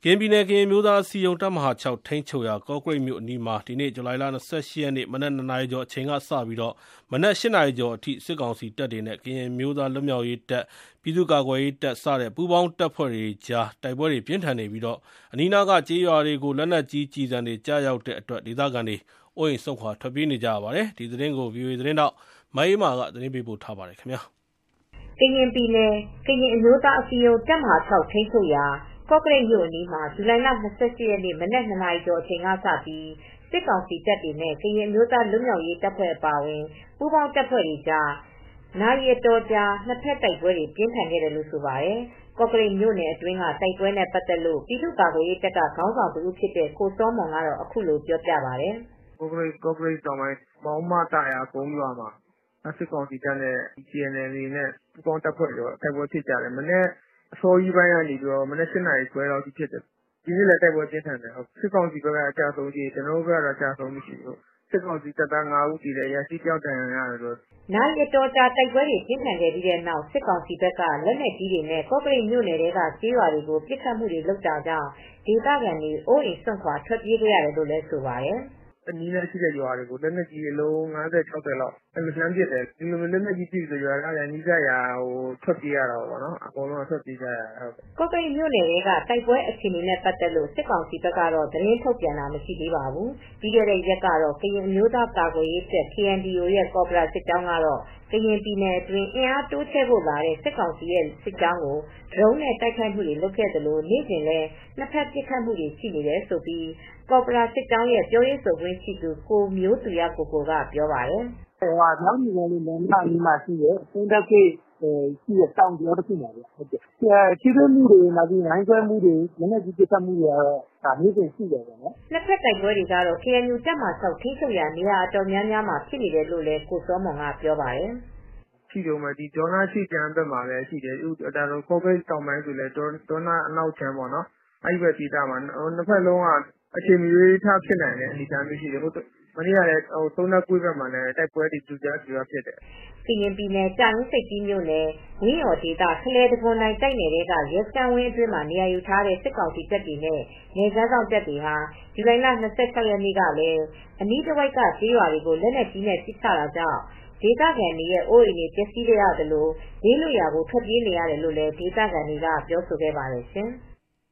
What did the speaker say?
ကရင်ပြည်နယ်ကရင်မျိုးသားအစည်းအရုံးတပ်မဟာ 6 ထိန်းချုပ်ရာကော့ကရိတ်မြို့အနီးမှာဒီနေ့ဇူလိုင်လ 28 ရက်နေ့မနက် 2 နာရီကျော်အချိန်ကစပြီးမနက် 8 နာရီကျော်အထိစစ်ကောင်စီတပ်တွေနဲ့ကရင်မျိုးသားလွတ်မြောက်ရေးတပ်၊ပြည်သူ့ကာကွယ်ရေးတပ်စတဲ့ပူးပေါင်းတပ်ဖွဲ့တွေကြားတိုက်ပွဲတွေပြင်းထန်နေပြီးအနီးနားကကျေးရွာတွေကိုလက်နက်ကြီးကျည်ဆံတွေကျရောက်တဲ့အတွက်ဒေသခံတွေအိုးအိမ်စွန့်ခွာထွက်ပြေးနေကြရပါတယ်။ဒီသတင်းကို VOA သတင်းထောက်မအေးမာကသတင်းပေးပို့ထားပါတယ်ခင်ဗျာ။ကရင်ပြည်နယ်ကရင်အမျိုးသားအစည်းအရုံးတပ်မဟာ 6 ထိန်းချုပ်ရာကော့ကရိတ်မြို့အနီးမှာဇူလိုင်လ 28 ရက်နေ့မနက် 2 နာရီကျော်အချိန်ကစပြီးစစ်ကောင်စီတပ်တွေနဲ့ကရင်အမျိုးသားလွတ်မြောက်ရေးတပ်ဖွဲ့အပါအဝင်ပူးပေါင်းတပ်ဖွဲ့တွေကြားနာရီအတော်ကြာနှစ်ဖက်တိုက်ပွဲတွေပြင်းထန်ခဲ့တယ်လို့ဆိုပါတယ်။ကော့ကရိတ်မြို့နယ်အတွင်းကတိုက်ပွဲနဲ့ပတ်သက်လို့ပြည်သူ့ကာကွယ်ရေးတပ်ကခေါင်းဆောင်တဦးဖြစ်တဲ့ကိုစောမွန်ကတော့အခုလိုပြောပြပါတယ်။ကော့ကရိတ်တောင်ပိုင်းမောင်းမတာယာကုန်းရွာမှာစစ်ကောင်စီတပ်နဲ့ GNL နဲ့ပူးပေါင်းတပ်ဖွဲ့တွေတိုက်ပွဲဖြစ်ကြတယ်။မနေ့အစောကြီးပိုင်းကနေမနက် 8 နာရီခွဲလောက်ဖြစ်တယ်။ဒီနေ့လည်းတိုက်ပွဲပြင်းထန်တယ်။စစ်ကောင်စီဘက်ကအကျဆုံးကြီးကျွန်တော်တို့ဘက်ကတော့အကျဆုံးမရှိဘူး။စစ်ကောင်စီတပ်သား 5 ဦးတည်တယ်။ရရှိကြောက်ဒဏ်ရာရတယ်လို့နာရီအတော်ကြာတိုက်ပွဲတွေပြင်းထန်ခဲ့ပြီးတဲ့နောက်စစ်ကောင်စီဘက်ကလက်နက်ကြီးတွေနဲ့ကော့ကရိတ်မြို့နယ်ထဲကကျေးရွာတွေကိုပစ်ခတ်မှုတွေလုပ်တာကြောင့်ဒေသခံတွေအိုးအိမ်စွန့်ခွာထွက်ပြေးကြရတယ်လို့လည်းဆိုပါတယ်။အနီးနဲ့ရှိတဲ့ရွာတွေကိုလက်နက်ကြီးအလုံး50 60လောက်လှမ်းပစ်တယ်။ဒီလိုလက်နက်ကြီးပစ်ဆိုရွာကလည်းနီးစပ်ရာထွက်ပြေးရတာပေါ့နော်။အကုန်လုံးထွက်ပြေးကြရတယ်။ကော့ကရိတ်မြို့နယ်ကတိုက်ပွဲအခြေအနေနဲ့ပတ်သက်လို့စစ်ကောင်စီဘက်ကတော့သတင်းထုတ်ပြန်တာမရှိသေးပါဘူး။ပြီးခဲ့တဲ့ရက်ကတော့ကရင်အမျိုးသားကာကွယ်ရေးတပ် KNDO ရဲ့ကော့ဘရာစစ်ကြောင်းကတော့ကရင်ပြည်နယ်အတွင်းအင်အားတိုးချဲ့ဖို့လာတဲ့စစ်ကောင်စီရဲ့စစ်ကြောင်းကိုဒရုန်းနဲ့တိုက်ခိုက်မှုတွေလုပ်ခဲ့သလိုနေ့စဉ်လည်းနှစ်ဖက်ပစ်ခတ်မှုတွေရှိနေတယ်ဆိုပြီးကော့ဘရာစစ်ကြောင်းရဲ့ပြောရေးဆိုခွင့်ရှိသူကိုမျိုးသူရကိုကပြောပါတယ်။နောက်ဒီလိုလမ်းမကြီးမှာရှိတဲ့စင်းတက်ကိရှိတဲ့တောင်ကျောတစ်ခုမှာဟုတ်တယ်။ခြေသွင်းမှုတွေနောက်ပြီးနိုင်ဆွဲမှုတွေလက်နက်ကြီးပစ်ခတ်မှုတွေကတော့ဒါနေ့စဉ်ရှိတယ်ပေါ့နော်။နှစ်ဖက်တိုက်ပွဲတွေကတော့ KNU တပ်မဟာ 6 ထိန်းချုပ်ရာနေရာအတော်များများမှာဖြစ်နေတယ်လို့လည်းကိုစောမွန်ကပြောပါတယ်။ရှိတယ်မယ်ဒီဒေါနာရှိကျန်းဘက်မှာလည်းရှိတယ်။ဒါတော့ကော့ကရိတ်တောင်ပိုင်းဆိုလည်းဒေါနာအနောက်ချမ်းပေါ့နော်။အဲဒီဘက်ဒေသမှာနှစ်ဖက်လုံးကအချိန်မရွေးထဖြစ်နိုင်တဲ့အနေအထားမျိုးရှိတယ်။မနေ့ကလည်းသုံးနှက်ကွေးဘက်မှာလည်းတိုက်ပွဲတွေကြိုကြားဖြစ်တယ်။ကရင်ပြည်နယ်ကြာအင်းစိတ်ကြီးမြို့နယ်ဝင်းရော်ဒေသခလဲတကွန်တိုင်းတိုက်နယ်တွေကရဲစခန်းဝင်းအတွင်းမှာနေရာယူထားတဲ့စစ်ကောင်စီတပ်တွေနဲ့နေစမ်းဆောင်တပ်တွေဟာဇူလိုင်လ 26 ရက်နေ့ကလည်းအနီးတစ်ဝိုက်ကကျေးရွာတွေကိုလက်နက်ကြီးနဲ့ပစ်ချတာကြောင့်ဒေသခံတွေရဲ့အိုးအိမ်တွေပျက်စီးရသလိုဘေးလွတ်ရာကိုထွက်ပြေးနေရတယ်လို့လည်းဒေသခံတွေကပြောဆိုခဲ့ပါတယ်ရှင်။